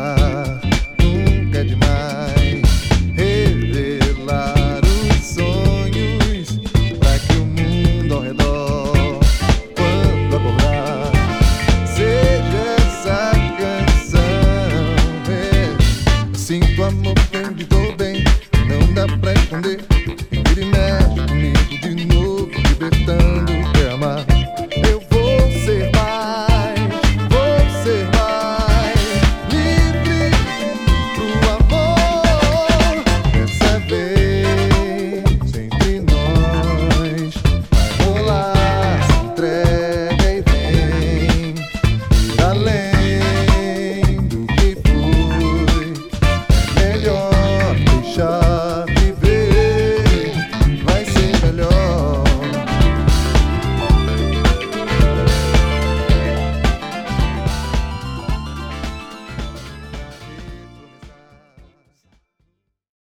amar nunca é demais. Revelar os sonhos pra que o mundo ao redor, quando acordar, seja essa canção. Sinto amor, eu me dou bem, não dá pra esconder. Vira e mexe